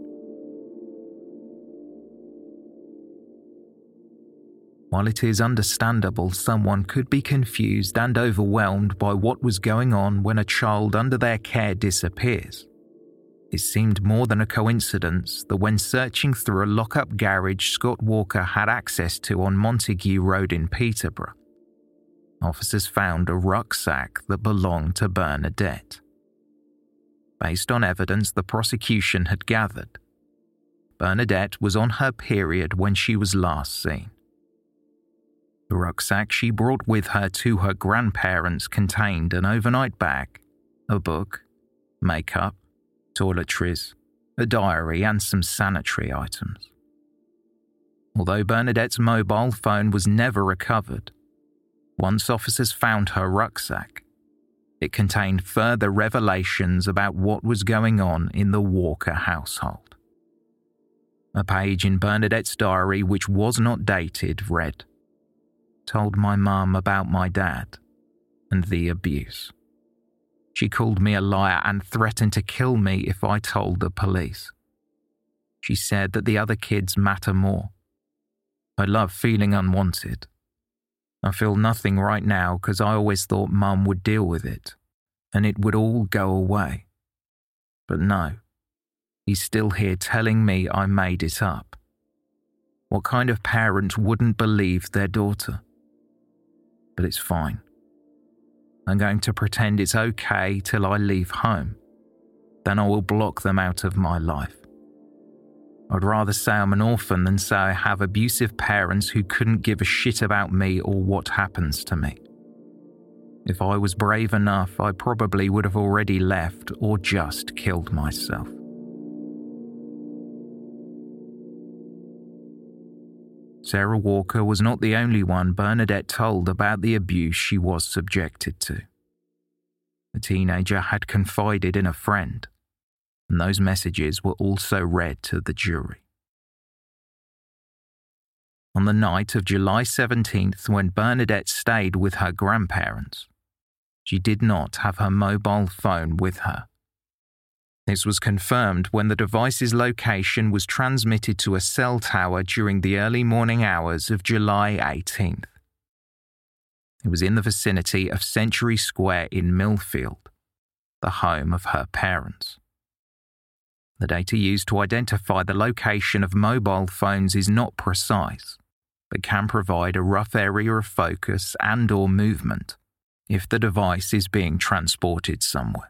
While it is understandable someone could be confused and overwhelmed by what was going on when a child under their care disappears, it seemed more than a coincidence that when searching through a lock-up garage Scott Walker had access to on Montague Road in Peterborough, officers found a rucksack that belonged to Bernadette. Based on evidence the prosecution had gathered, Bernadette was on her period when she was last seen. The rucksack she brought with her to her grandparents contained an overnight bag, a book, makeup, toiletries, a diary and some sanitary items. Although Bernadette's mobile phone was never recovered, once officers found her rucksack, it contained further revelations about what was going on in the Walker household. A page in Bernadette's diary, which was not dated, read, "Told my mum about my dad and the abuse. She called me a liar and threatened to kill me if I told the police. She said that the other kids matter more. I love feeling unwanted. I feel nothing right now because I always thought Mum would deal with it and it would all go away. But no, He's still here telling me I made it up. What kind of parent wouldn't believe their daughter? But it's fine. I'm going to pretend it's okay till I leave home. Then I will block them out of my life. I'd rather say I'm an orphan than say I have abusive parents who couldn't give a shit about me or what happens to me. If I was brave enough, I probably would have already left or just killed myself. Sarah Walker was not the only one Bernadette told about the abuse she was subjected to. The teenager had confided in a friend, and those messages were also read to the jury. On the night of July seventeenth, when Bernadette stayed with her grandparents, she did not have her mobile phone with her. This was confirmed when the device's location was transmitted to a cell tower during the early morning hours of July eighteenth. It was in the vicinity of Century Square in Millfield, the home of her parents. The data used to identify the location of mobile phones is not precise, but can provide a rough area of focus and/or movement if the device is being transported somewhere.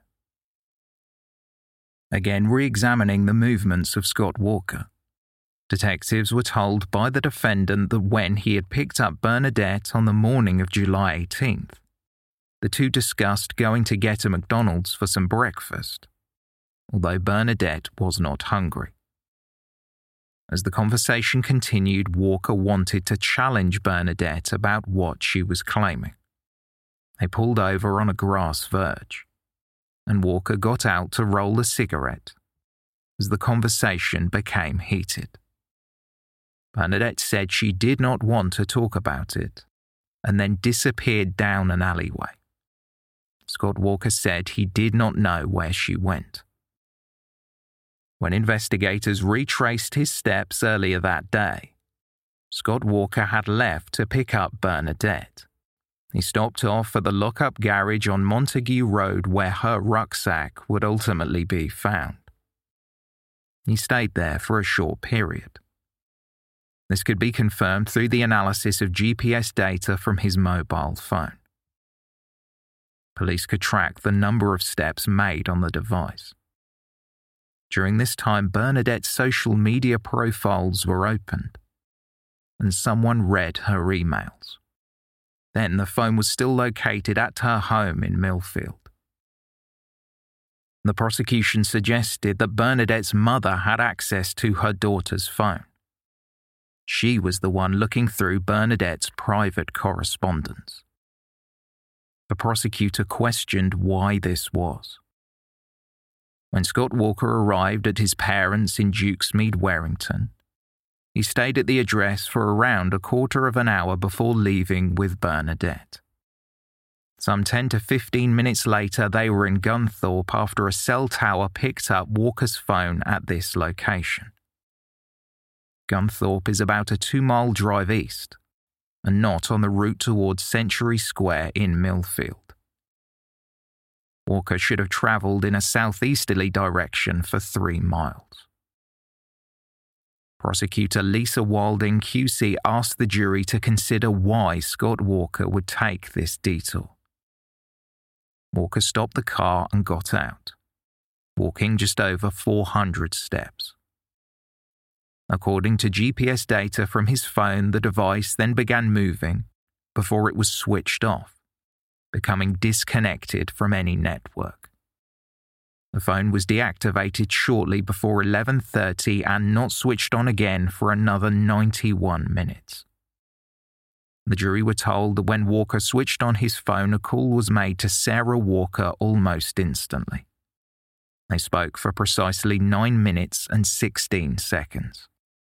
Again, re-examining the movements of Scott Walker, detectives were told by the defendant that when he had picked up Bernadette on the morning of July eighteenth, the two discussed going to get a McDonald's for some breakfast, although Bernadette was not hungry. As the conversation continued, Walker wanted to challenge Bernadette about what she was claiming. They pulled over on a grass verge, and Walker got out to roll a cigarette as the conversation became heated. Bernadette said she did not want to talk about it and then disappeared down an alleyway. Scott Walker said he did not know where she went. When investigators retraced his steps earlier that day, Scott Walker had left to pick up Bernadette. He stopped off at the lock-up garage on Montague Road where her rucksack would ultimately be found. He stayed there for a short period. This could be confirmed through the analysis of G P S data from his mobile phone. Police could track the number of steps made on the device. During this time, Bernadette's social media profiles were opened, and someone read her emails. Then the phone was still located at her home in Millfield. The prosecution suggested that Bernadette's mother had access to her daughter's phone. She was the one looking through Bernadette's private correspondence. The prosecutor questioned why this was. When Scott Walker arrived at his parents' in Dukesmead, Warrington, he stayed at the address for around a quarter of an hour before leaving with Bernadette. Some ten to fifteen minutes later, they were in Gunthorpe after a cell tower picked up Walker's phone at this location. Gunthorpe is about a two-mile drive east, and not on the route towards Century Square in Millfield. Walker should have travelled in a southeasterly direction for three miles. Prosecutor Lisa Walding Q C asked the jury to consider why Scott Walker would take this detour. Walker stopped the car and got out, walking just over four hundred steps. According to G P S data from his phone, the device then began moving before it was switched off, becoming disconnected from any network. The phone was deactivated shortly before eleven thirty and not switched on again for another ninety-one minutes. The jury were told that when Walker switched on his phone, a call was made to Sarah Walker almost instantly. They spoke for precisely nine minutes and sixteen seconds.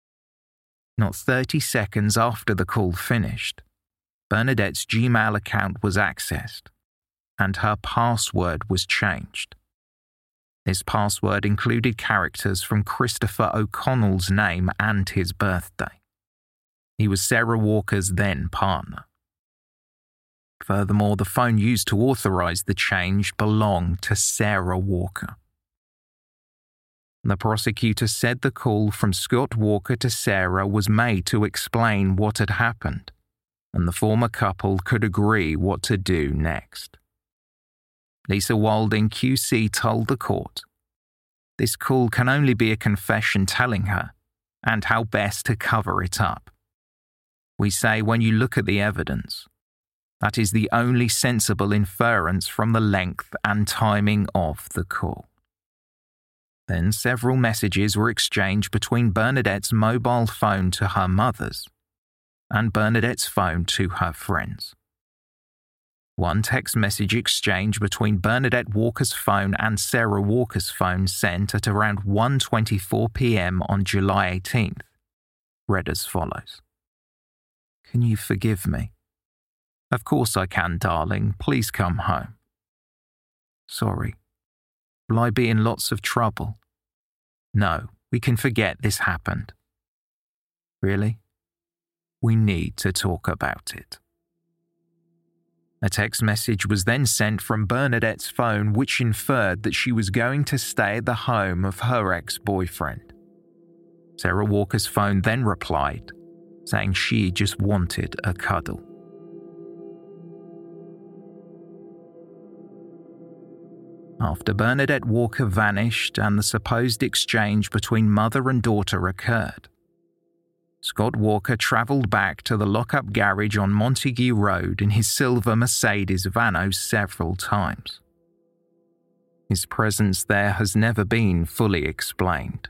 Not thirty seconds after the call finished, Bernadette's Gmail account was accessed, and her password was changed. This password included characters from Christopher O'Connell's name and his birthday. He was Sarah Walker's then partner. Furthermore, the phone used to authorize the change belonged to Sarah Walker. The prosecutor said the call from Scott Walker to Sarah was made to explain what had happened, and the former couple could agree what to do next. Lisa Wilding Q C told the court, "This call can only be a confession telling her, and how best to cover it up. We say when you look at the evidence, that is the only sensible inference from the length and timing of the call." Then several messages were exchanged between Bernadette's mobile phone to her mother's and Bernadette's phone to her friends. One text message exchange between Bernadette Walker's phone and Sarah Walker's phone sent at around one twenty-four p.m. on July eighteenth read as follows. "Can you forgive me? Of course I can, darling. Please come home. Sorry. Will I be in lots of trouble? No, we can forget this happened. Really? We need to talk about it." A text message was then sent from Bernadette's phone which inferred that she was going to stay at the home of her ex-boyfriend. Sarah Walker's phone then replied, saying she just wanted a cuddle. After Bernadette Walker vanished and the supposed exchange between mother and daughter occurred, Scott Walker travelled back to the lock-up garage on Montague Road in his silver Mercedes Vano several times. His presence there has never been fully explained.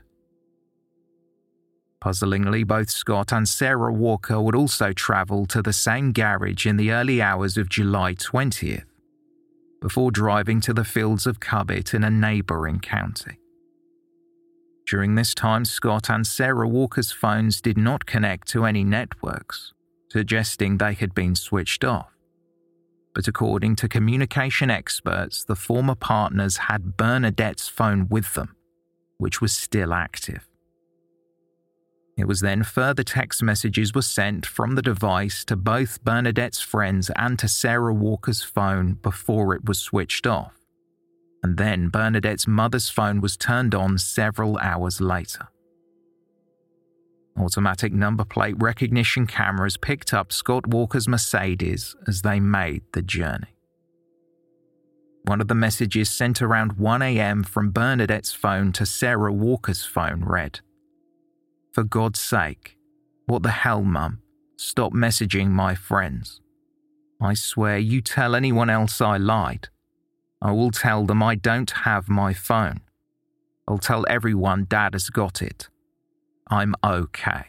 Puzzlingly, both Scott and Sarah Walker would also travel to the same garage in the early hours of July twentieth, before driving to the fields of Cubbit in a neighbouring county. During this time, Scott and Sarah Walker's phones did not connect to any networks, suggesting they had been switched off. But according to communication experts, the former partners had Bernadette's phone with them, which was still active. It was then further text messages were sent from the device to both Bernadette's friends and to Sarah Walker's phone before it was switched off. And then Bernadette's mother's phone was turned on several hours later. Automatic number plate recognition cameras picked up Scott Walker's Mercedes as they made the journey. One of the messages sent around one a.m. from Bernadette's phone to Sarah Walker's phone read, "For God's sake, what the hell, Mum? Stop messaging my friends. I swear you tell anyone else I lied. I will tell them I don't have my phone. I'll tell everyone Dad has got it. I'm okay."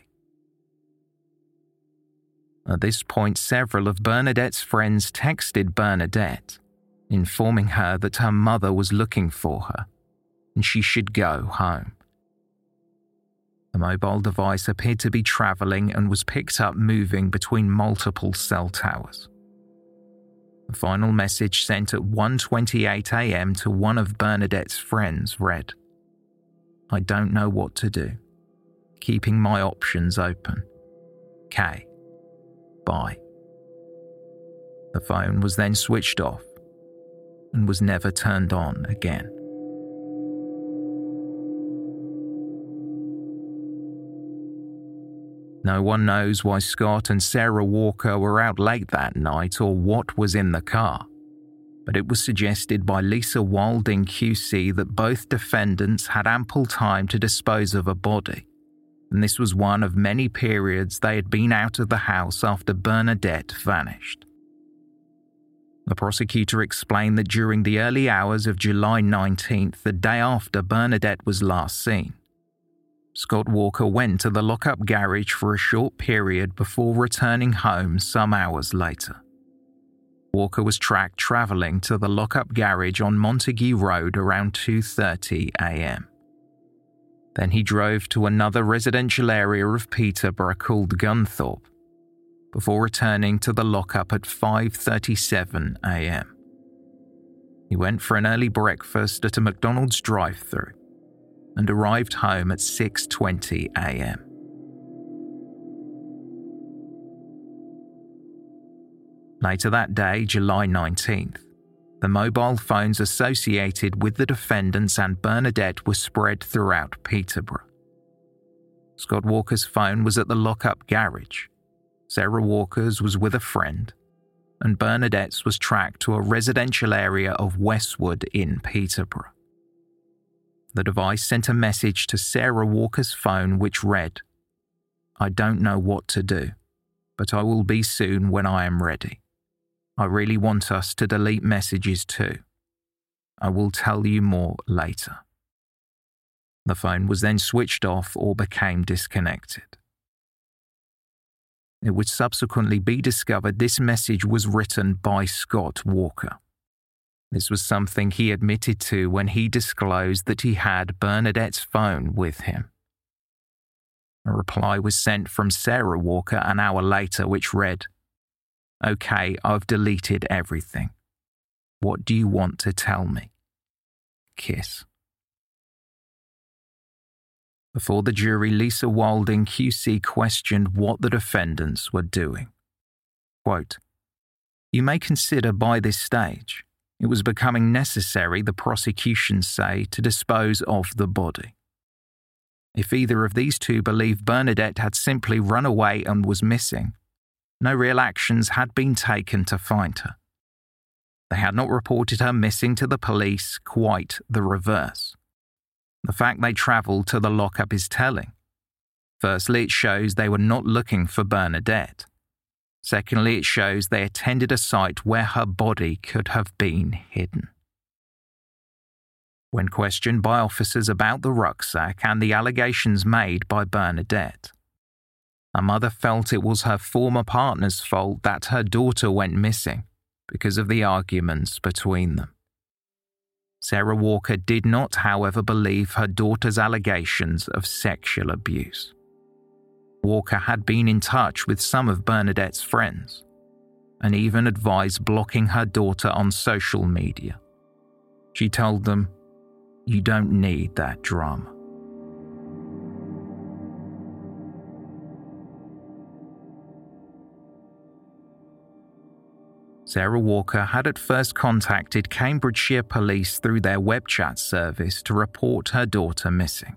At this point, several of Bernadette's friends texted Bernadette, informing her that her mother was looking for her and she should go home. The mobile device appeared to be travelling and was picked up moving between multiple cell towers. The final message sent at one twenty-eight a.m. to one of Bernadette's friends read, "I don't know what to do. Keeping my options open. K. Bye." The phone was then switched off and was never turned on again. No one knows why Scott and Sarah Walker were out late that night or what was in the car, but it was suggested by Lisa Wilding Q C that both defendants had ample time to dispose of a body, and this was one of many periods they had been out of the house after Bernadette vanished. The prosecutor explained that during the early hours of July nineteenth, the day after Bernadette was last seen, Scott Walker went to the lock-up garage for a short period before returning home some hours later. Walker was tracked travelling to the lock-up garage on Montague Road around two thirty a.m. Then he drove to another residential area of Peterborough called Gunthorpe, before returning to the lock-up at five thirty-seven a.m. He went for an early breakfast at a McDonald's drive-thru and arrived home at six twenty a.m. Later that day, July nineteenth, The mobile phones associated with the defendants and Bernadette were spread throughout Peterborough. Scott Walker's phone was at the lock-up garage. Sarah Walker's was with a friend, and Bernadette's was tracked to a residential area of Westwood in Peterborough. The device sent a message to Sarah Walker's phone which read, "I don't know what to do, but I will be soon when I am ready. I really want us to delete messages too. I will tell you more later." The phone was then switched off or became disconnected. It would subsequently be discovered this message was written by Scott Walker. This was something he admitted to when he disclosed that he had Bernadette's phone with him. A reply was sent from Sarah Walker an hour later which read, "Okay, I've deleted everything. What do you want to tell me? Kiss." Before the jury, Lisa Wilding Q C questioned what the defendants were doing. Quote, "You may consider by this stage it was becoming necessary, the prosecution say, to dispose of the body. If either of these two believed Bernadette had simply run away and was missing, no real actions had been taken to find her. They had not reported her missing to the police, quite the reverse. The fact they travelled to the lockup is telling. Firstly, it shows they were not looking for Bernadette. Secondly, it shows they attended a site where her body could have been hidden." When questioned by officers about the rucksack and the allegations made by Bernadette, her mother felt it was her former partner's fault that her daughter went missing because of the arguments between them. Sarah Walker did not, however, believe her daughter's allegations of sexual abuse. Walker had been in touch with some of Bernadette's friends and even advised blocking her daughter on social media. She told them, "You don't need that drama." Sarah Walker had at first contacted Cambridgeshire Police through their web chat service to report her daughter missing.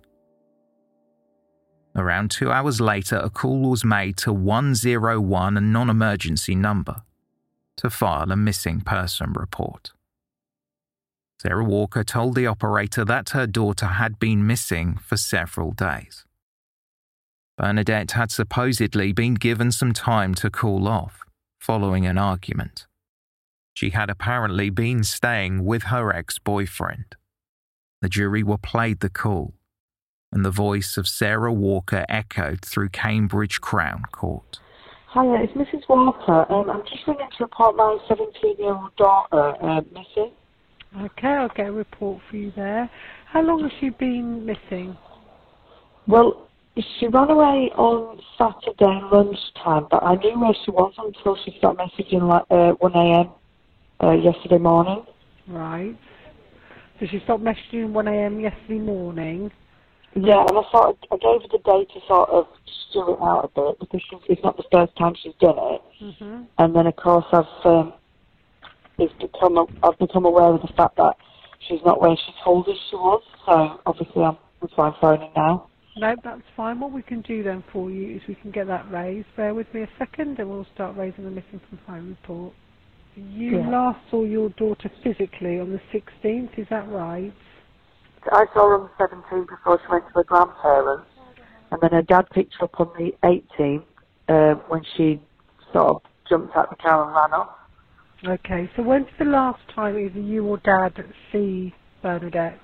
Around two hours later, a call was made to one zero one, a non-emergency number, to file a missing person report. Sarah Walker told the operator that her daughter had been missing for several days. Bernadette had supposedly been given some time to cool off, following an argument. She had apparently been staying with her ex-boyfriend. The jury were played the call, and the voice of Sarah Walker echoed through Cambridge Crown Court. Hiya, it's Missus Walker. Um, I'm just ringing to report my seventeen-year-old daughter uh, missing. Okay, I'll get a report for you there. How long has she been missing? Well, she ran away on Saturday lunchtime, but I knew where she was until she started messaging like uh, one a.m. Uh, yesterday morning. Right. So she stopped messaging one a.m. yesterday morning? Yeah, and I thought I gave her the day to sort of stew it out a bit because she's, it's not the first time she's done it. Mm-hmm. And then of course I've um, it's become a, I've become aware of the fact that she's not where she told us she was. So obviously I'm that's why I'm phoning now. No, that's fine. What we can do then for you is we can get that raised. Bear with me a second and we'll start raising the missing from home report. You yeah. last saw your daughter physically on the sixteenth, is that right? I saw her on the seventeenth before she went to her grandparents, and then her dad picked her up on the eighteenth uh, when she sort of jumped out the car and ran off. Okay, so when's the last time either you or Dad see Bernadette?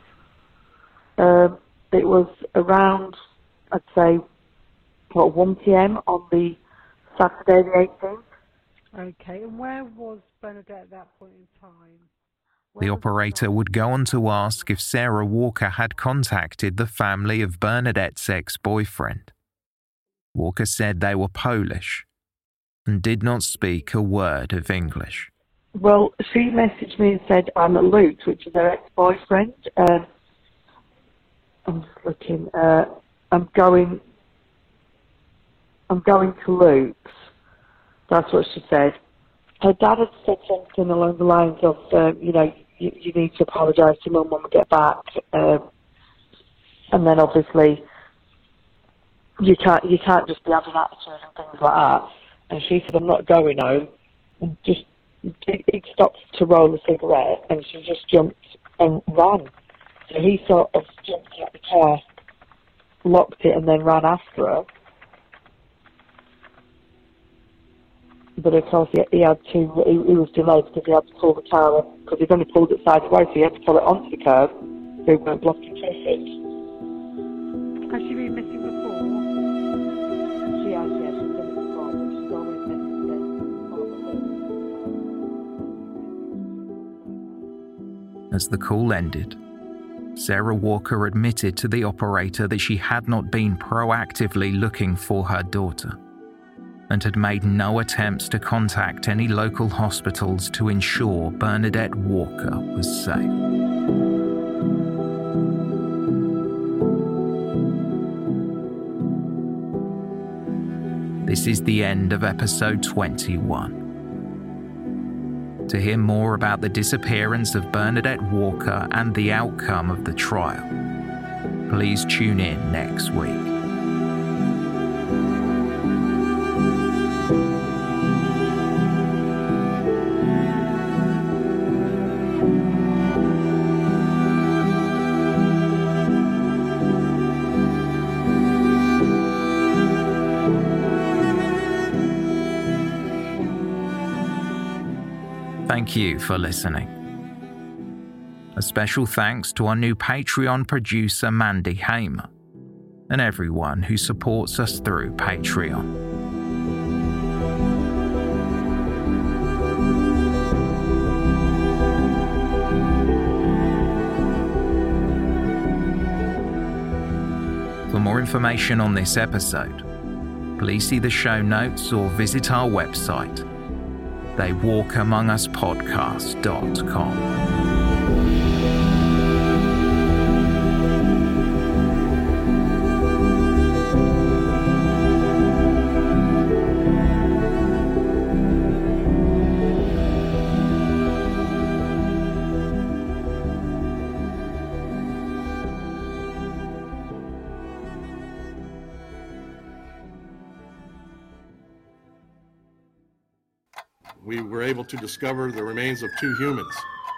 Um, it was around, I'd say, what, one p.m. on the Saturday the eighteenth. Okay, and where was Bernadette at that point in time? The operator would go on to ask if Sarah Walker had contacted the family of Bernadette's ex-boyfriend. Walker said they were Polish and did not speak a word of English. Well, she messaged me and said, I'm at Luke's, which is her ex-boyfriend. Um, I'm just looking. Uh, I'm going. I'm going to Luke's. That's what she said. her dad had said something along the lines of, um, you know, you, you need to apologise to Mum when we get back. Um, and then obviously you can't you can't just be having attitude and things like that. And she said, I'm not going home. And just he, he stopped to roll a cigarette, and she just jumped and ran. So he sort of jumped out the car, locked it, and then ran after her. But of course, he, he had to. He, he was delayed because he had to pull the car up, because he'd only pulled it sideways, so he had to pull it onto the curb, so he weren't blocking traffic. Has she been missing before? She has, yes. She's done it before, but she's always missing again. As the call ended, Sarah Walker admitted to the operator that she had not been proactively looking for her daughter and had made no attempts to contact any local hospitals to ensure Bernadette Walker was safe. This is the end of episode twenty-one. To hear more about the disappearance of Bernadette Walker and the outcome of the trial, please tune in next week. Thank you for listening. A special thanks to our new Patreon producer Mandy Hamer and everyone who supports us through Patreon. For more information on this episode, please see the show notes or visit our website, they walk among us podcast dot com. We were able to discover the remains of two humans.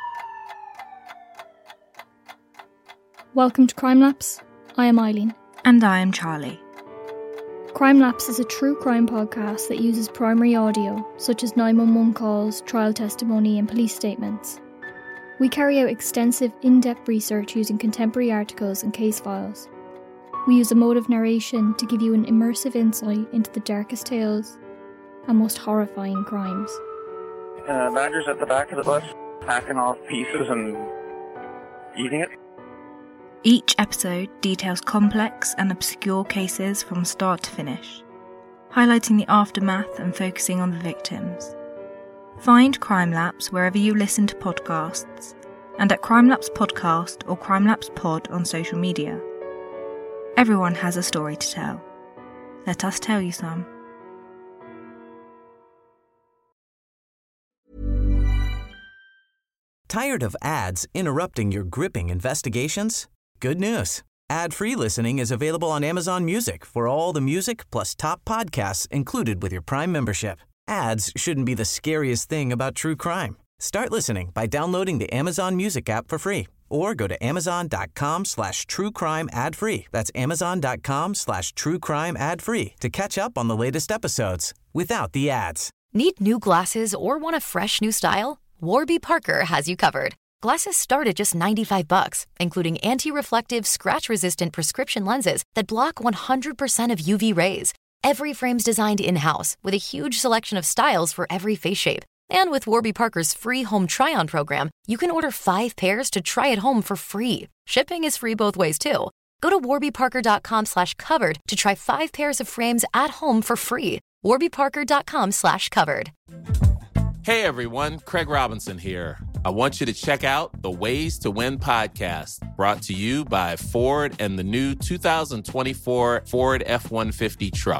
Welcome to Crime Lapse. I am Eileen. And I am Charlie. Crime Lapse is a true crime podcast that uses primary audio, such as nine one one calls, trial testimony and police statements. We carry out extensive, in-depth research using contemporary articles and case files. We use emotive narration to give you an immersive insight into the darkest tales and most horrifying crimes. Uh, Badger's at the back of the bus, packing off pieces and eating it. Each episode details complex and obscure cases from start to finish, highlighting the aftermath and focusing on the victims. Find Crime Lapse wherever you listen to podcasts, and at Crime Lapse Podcast or Crime Lapse Pod on social media. Everyone has a story to tell. Let us tell you some. Tired of ads interrupting your gripping investigations? Good news. Ad-free listening is available on Amazon Music for all the music plus top podcasts included with your Prime membership. Ads shouldn't be the scariest thing about true crime. Start listening by downloading the Amazon Music app for free or go to amazon.com slash true crime ad free. That's amazon.com slash true crime ad free to catch up on the latest episodes without the ads. Need new glasses or want a fresh new style? Warby Parker has you covered. Glasses start at just ninety-five bucks, including anti-reflective, scratch-resistant prescription lenses that block one hundred percent of U V rays. Every frame's designed in-house with a huge selection of styles for every face shape. And with Warby Parker's free home try-on program, you can order five pairs to try at home for free. Shipping is free both ways, too. Go to warbyparker.com slash covered to try five pairs of frames at home for free. warbyparker.com slash covered. Hey everyone, Craig Robinson here. I want you to check out the Ways to Win podcast, brought to you by Ford and the new two thousand twenty-four Ford F one fifty truck.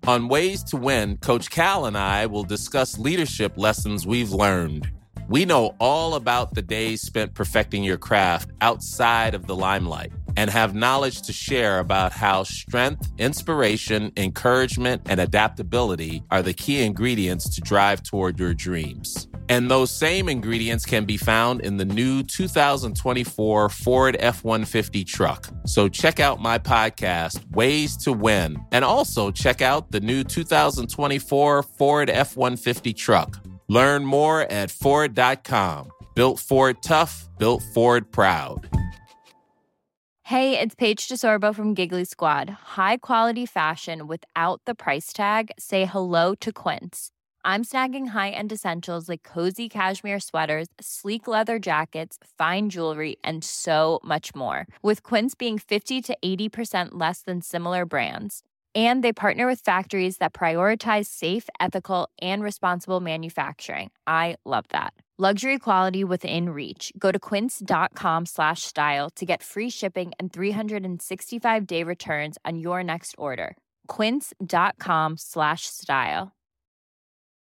On Ways to Win, Coach Cal and I will discuss leadership lessons we've learned. We know all about the days spent perfecting your craft outside of the limelight and have knowledge to share about how strength, inspiration, encouragement, and adaptability are the key ingredients to drive toward your dreams. And those same ingredients can be found in the new two thousand twenty-four Ford F one fifty truck. So check out my podcast, Ways to Win, and also check out the new two thousand twenty-four Ford F one fifty truck. Learn more at Ford dot com. Built Ford tough, built Ford proud. Hey, it's Paige DeSorbo from Giggly Squad. High quality fashion without the price tag. Say hello to Quince. I'm snagging high-end essentials like cozy cashmere sweaters, sleek leather jackets, fine jewelry, and so much more. With Quince being fifty to eighty percent less than similar brands. And they partner with factories that prioritize safe, ethical, and responsible manufacturing. I love that. Luxury quality within reach. Go to quince.com slash style to get free shipping and three sixty-five day returns on your next order. Quince.com slash style.